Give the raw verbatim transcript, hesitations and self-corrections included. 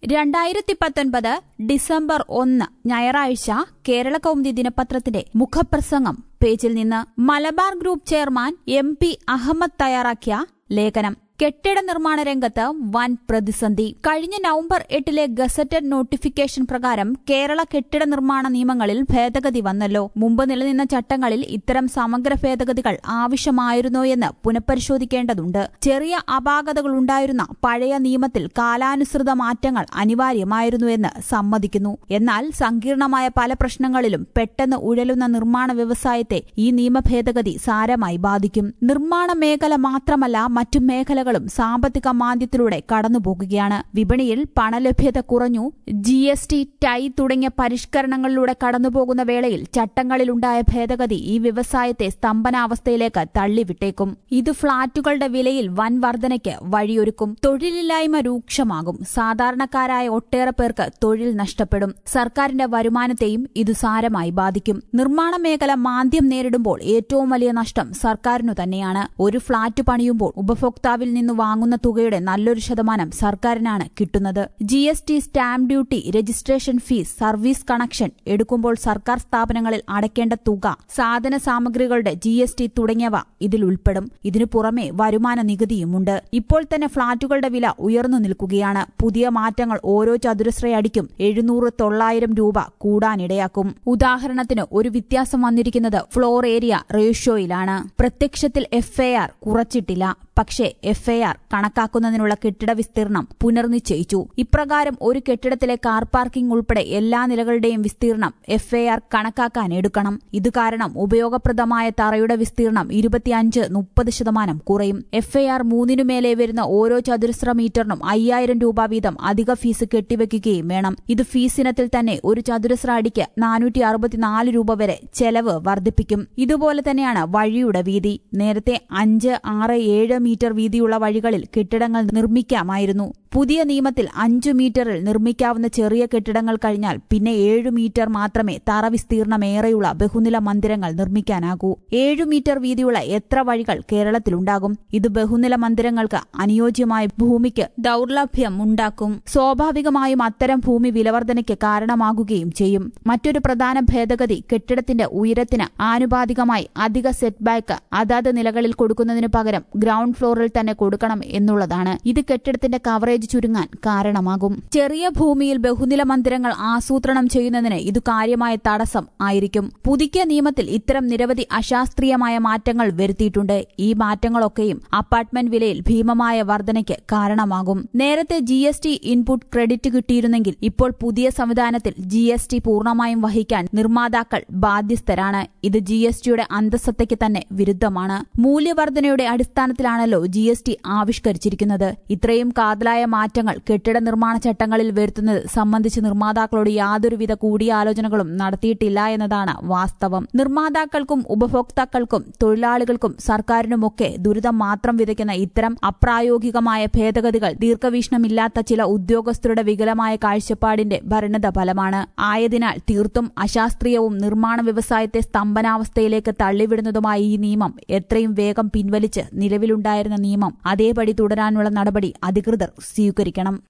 രണ്ടായിരത്തി പത്തൊൻപത് ഡിസംബർ ഒന്ന് ഞായറാഴ്ച കേരള കൗമുദി ദിനപത്രത്തിന്റെ മുഖപ്രസംഗം പേജിൽ നിന്ന് Malabar group chairman M P Ahammed തയ്യാറാക്കിയ ലേഖനം. കെട്ടിട നിർമ്മാണ രംഗത്ത് വൻ പ്രതിസന്ധി. കഴിഞ്ഞ നവംബർ എട്ടിലെ ഗസറ്റഡ് നോട്ടിഫിക്കേഷൻ പ്രകാരം കേരള കെട്ടിട നിർമ്മാണ നിയമങ്ങളിൽ ഭേദഗതി വന്നല്ലോ. മുമ്പ് നിലനിന്ന ചട്ടങ്ങളിൽ ഇത്തരം സമഗ്ര ഭേദഗതികൾ ആവശ്യമായിരുന്നോ എന്ന് പുനഃപരിശോധിക്കേണ്ടതുണ്ട്. ചെറിയ അപാകതകളുണ്ടായിരുന്ന പഴയ നിയമത്തിൽ കാലാനുസൃത മാറ്റങ്ങൾ അനിവാര്യമായിരുന്നുവെന്ന് സമ്മതിക്കുന്നു. എന്നാൽ സങ്കീർണമായ പല പ്രശ്നങ്ങളിലും പെട്ടെന്ന് ഉഴലുന്ന നിർമ്മാണ വ്യവസായത്തെ ഈ നിയമ ഭേദഗതി സാരമായി ബാധിക്കും. നിർമ്മാണ മേഖല മാത്രമല്ല, മറ്റു മേഖലകൾ സാമ്പത്തിക മാന്ദ്യത്തിലൂടെ കടന്നുപോകുകയാണ്. വിപണിയിൽ പണലഭ്യത കുറഞ്ഞു. ജി എസ് ടി, ടൈ തുടങ്ങിയ പരിഷ്കരണങ്ങളിലൂടെ കടന്നുപോകുന്ന വേളയിൽ ചട്ടങ്ങളിലുണ്ടായ ഭേദഗതി ഈ വ്യവസായത്തെ സ്തംഭനാവസ്ഥയിലേക്ക് തള്ളിവിട്ടേക്കും. ഇത് ഫ്ളാറ്റുകളുടെ വിലയിൽ വൻ വർധനയ്ക്ക് വഴിയൊരുക്കും. തൊഴിലില്ലായ്മ രൂക്ഷമാകും. സാധാരണക്കാരായ ഒട്ടേറെ പേർക്ക് തൊഴിൽ നഷ്ടപ്പെടും. സർക്കാരിന്റെ വരുമാനത്തെയും ഇത് സാരമായി ബാധിക്കും. നിർമ്മാണ മേഖല മാന്ദ്യം നേരിടുമ്പോൾ ഏറ്റവും വലിയ നഷ്ടം സർക്കാരിനു തന്നെയാണ്. ഒരു ഫ്ളാറ്റ് പണിയുമ്പോൾ ഉപഭോക്താവിൽ നിന്ന് വാങ്ങുന്ന തുകയുടെ നല്ലൊരു ശതമാനം സർക്കാരിനാണ് കിട്ടുന്നത്. G S T, stamp duty, registration fees, service connection എടുക്കുമ്പോൾ സർക്കാർ സ്ഥാപനങ്ങളിൽ അടയ്ക്കേണ്ട തുക, സാധന സാമഗ്രികളുടെ ജി എസ് ടി തുടങ്ങിയവ ഇതിൽ ഉൾപ്പെടും. ഇതിനു പുറമെ വരുമാന നികുതിയുമുണ്ട്. ഇപ്പോൾ തന്നെ ഫ്ളാറ്റുകളുടെ വില ഉയർന്നു നിൽക്കുകയാണ്. പുതിയ മാറ്റങ്ങൾ ഓരോ ചതുരശ്രയടിക്കും എഴുന്നൂറ് തൊള്ളായിരം രൂപ കൂടാനിടയാക്കും. ഉദാഹരണത്തിന് ഒരു വ്യത്യാസം വന്നിരിക്കുന്നത് ഫ്ലോർ ഏരിയ റേഷ്യോയിലാണ്. പ്രത്യക്ഷത്തിൽ എഫ് എ ആർ കുറച്ചിട്ടില്ല. പക്ഷേ എഫ് എ ആർ കണക്കാക്കുന്നതിനുള്ള കെട്ടിട വിസ്തീർണം പുനർനിശ്ചയിച്ചു. ഇപ്രകാരം ഒരു കെട്ടിടത്തിലെ കാർ പാർക്കിംഗ് ഉൾപ്പെടെ എല്ലാ നിലകളുടെയും വിസ്തീർണം എഫ് എ ആർ കണക്കാക്കാൻ എടുക്കണം. ഇത് കാരണം ഉപയോഗപ്രദമായ തറയുടെ വിസ്തീർണം ഇരുപത്തിയഞ്ച് മുപ്പത് ശതമാനം കുറയും. എഫ് എ ആർ മൂന്നിനുമേലെ വരുന്ന ഓരോ ചതുരശ്ര മീറ്ററിനും അയ്യായിരം രൂപ വീതം അധിക ഫീസ് കെട്ടിവെക്കുകയും വേണം. ഇത് ഫീസിനത്തിൽ തന്നെ ഒരു ചതുരശ്ര അടിക്ക് നാനൂറ്റി അറുപത്തിനാല് രൂപ വരെ ചെലവ് വർദ്ധിപ്പിക്കും. ഇതുപോലെ തന്നെയാണ് വഴിയുടെ വീതി. നേരത്തെ അഞ്ച് ആറ് ഏഴ് മീറ്റർ വീതിയുള്ള വഴികളിൽ കെട്ടിടങ്ങൾ നിർമ്മിക്കാമായിരുന്നു. പുതിയ നിയമത്തിൽ അഞ്ചു മീറ്ററിൽ നിർമ്മിക്കാവുന്ന ചെറിയ കെട്ടിടങ്ങൾ കഴിഞ്ഞാൽ പിന്നെ ഏഴു മീറ്റർ മാത്രമേ തറ വിസ്തീർണമേറെയുള്ള ബഹുനില മന്ദിരങ്ങൾ നിർമ്മിക്കാനാകൂ. ഏഴു മീറ്റർ വീതിയുള്ള എത്ര വഴികൾ കേരളത്തിലുണ്ടാകും? ഇത് ബഹുനില മന്ദിരങ്ങൾക്ക് അനുയോജ്യമായ ഭൂമിക്ക് ദൗർലഭ്യം ഉണ്ടാക്കും. സ്വാഭാവികമായും അത്തരം ഭൂമി വിലവർധനയ്ക്ക് കാരണമാകുകയും ചെയ്യും. മറ്റൊരു പ്രധാന ഭേദഗതി കെട്ടിടത്തിന്റെ ഉയരത്തിന് ആനുപാതികമായി അധിക സെറ്റ് ബാക്ക് അതാത് നിലകളിൽ കൊടുക്കുന്നതിനു പകരം ഗ്രൌണ്ട് ഫ്ലോറിൽ തന്നെ കൊടുക്കണം എന്നുള്ളതാണ്. ഇത് കെട്ടിടത്തിന്റെ കവറേജ് ചുരുങ്ങാൻ കാരണമാകും. ചെറിയ ഭൂമിയിൽ ബഹുനില മന്ദിരങ്ങൾ ആസൂത്രണം ചെയ്യുന്നതിന് ഇത് കാര്യമായ തടസ്സം ആയിരിക്കും. പുതുക്കിയ നിയമത്തിൽ ഇത്തരം നിരവധി അശാസ്ത്രീയമായ മാറ്റങ്ങൾ വരുത്തിയിട്ടുണ്ട്. ഈ മാറ്റങ്ങളൊക്കെയും അപ്പാർട്ട്മെന്റ് വിലയിൽ ഭീമമായ വർധനയ്ക്ക് കാരണമാകും. നേരത്തെ G S T input credit കിട്ടിയിരുന്നെങ്കിൽ ഇപ്പോൾ പുതിയ സംവിധാനത്തിൽ ജി എസ് ടി പൂർണ്ണമായും വഹിക്കാൻ നിർമ്മാതാക്കൾ ബാധ്യസ്ഥരാണ്. ഇത് ജി എസ് ടിയുടെ അന്തസ്സത്തയ്ക്ക് തന്നെ വിരുദ്ധമാണ്. മൂല്യവർധനയുടെ അടിസ്ഥാനത്തിലാണല്ലോ ജി എസ് ടി ആവിഷ്കരിച്ചിരിക്കുന്നത്. ഇത്രയും കാതലായ മാറ്റങ്ങൾ കെട്ടിട നിർമ്മാണ ചട്ടങ്ങളിൽ വരുത്തുന്നത് സംബന്ധിച്ച് നിർമ്മാതാക്കളോട് യാതൊരുവിധ കൂടിയാലോചനകളും നടത്തിയിട്ടില്ല എന്നതാണ് വാസ്തവം. നിർമ്മാതാക്കൾക്കും ഉപഭോക്താക്കൾക്കും തൊഴിലാളികൾക്കും സർക്കാരിനുമൊക്കെ ദുരിതം മാത്രം വിതയ്ക്കുന്ന ഇത്തരം അപ്രായോഗികമായ ഭേദഗതികൾ ദീർഘവീക്ഷണമില്ലാത്ത ചില ഉദ്യോഗസ്ഥരുടെ വികലമായ കാഴ്ചപ്പാടിന്റെ പരിണത ഫലമാണ്. ആയതിനാൽ തീർത്തും അശാസ്ത്രീയവും നിർമ്മാണ വ്യവസായത്തെ സ്തംഭനാവസ്ഥയിലേക്ക് തള്ളിവിടുന്നതുമായ ഈ നിയമം എത്രയും വേഗം പിൻവലിച്ച് നിലവിലുണ്ടായിരുന്ന നിയമം അതേപടി തുടരാനുള്ള നടപടി അധികൃതർ സ്വീകരിക്കണം.